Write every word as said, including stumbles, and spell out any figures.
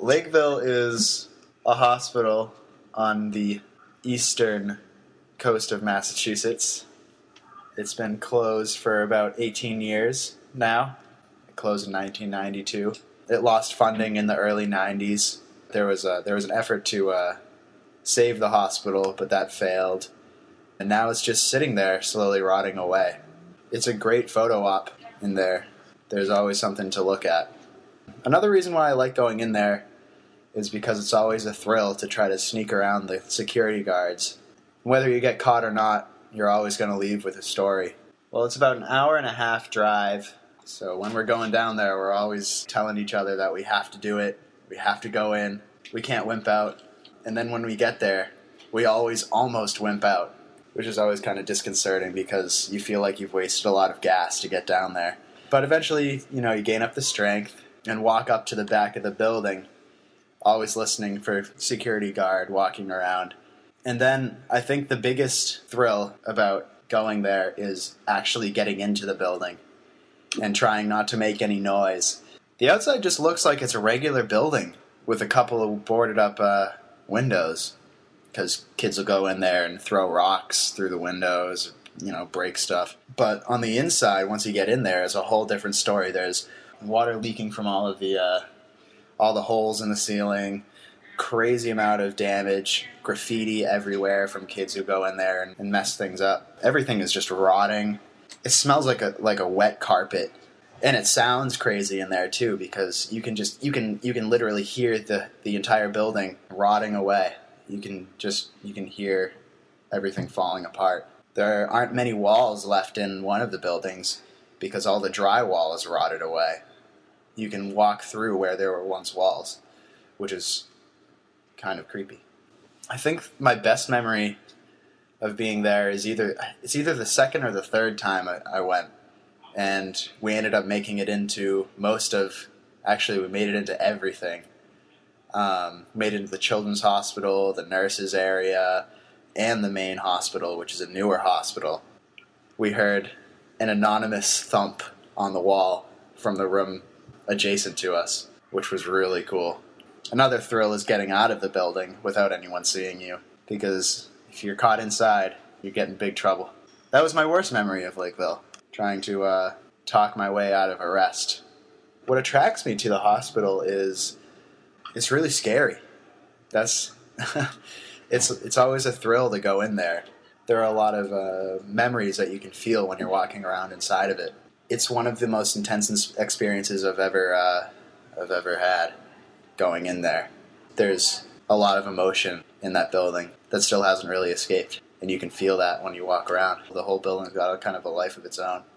Lakeville is a hospital on the eastern coast of Massachusetts. It's been closed for about eighteen years now. It closed in nineteen ninety-two. It lost funding in the early nineties. There was a, there was an effort to uh, save the hospital, but that failed. And now it's just sitting there, slowly rotting away. It's a great photo op in there. There's always something to look at. Another reason why I like going in there is because it's always a thrill to try to sneak around the security guards. Whether you get caught or not, you're always going to leave with a story. Well, it's about an hour and a half drive, so when we're going down there, we're always telling each other that we have to do it, we have to go in, we can't wimp out. And then when we get there, we always almost wimp out, which is always kind of disconcerting because you feel like you've wasted a lot of gas to get down there. But eventually, you know, you gain up the strength and walk up to the back of the building, always listening for security guard walking around. And then I think the biggest thrill about going there is actually getting into the building and trying not to make any noise. The outside just looks like it's a regular building with a couple of boarded up uh, windows, because kids will go in there and throw rocks through the windows, you know, break stuff. But on the inside, once you get in there, it's a whole different story. There's water leaking from all of the uh, all the holes in the ceiling, crazy amount of damage, graffiti everywhere from kids who go in there and, and mess things up. Everything is just rotting. It smells like a like a wet carpet, and it sounds crazy in there too, because you can just you can you can literally hear the the entire building rotting away. You can just you can hear everything falling apart. There aren't many walls left in one of the buildings because all the drywall is rotted away. You can walk through where there were once walls, which is kind of creepy. I think my best memory of being there is either it's either the second or the third time I, I went, and we ended up making it into most of. Actually, we made it into everything. Um, made it into the children's hospital, the nurses area, and the main hospital, which is a newer hospital. We heard an anonymous thump on the wall from the room adjacent to us, which was really cool. Another thrill is getting out of the building without anyone seeing you, because if you're caught inside, you get in big trouble. That was my worst memory of Lakeville, trying to uh, talk my way out of arrest. What attracts me to the hospital is it's really scary. That's it's it's always a thrill to go in there. There are a lot of uh, memories that you can feel when you're walking around inside of it. It's one of the most intense experiences I've ever uh, I've ever had going in there. There's a lot of emotion in that building that still hasn't really escaped, and you can feel that when you walk around. The whole building's got a kind of a life of its own.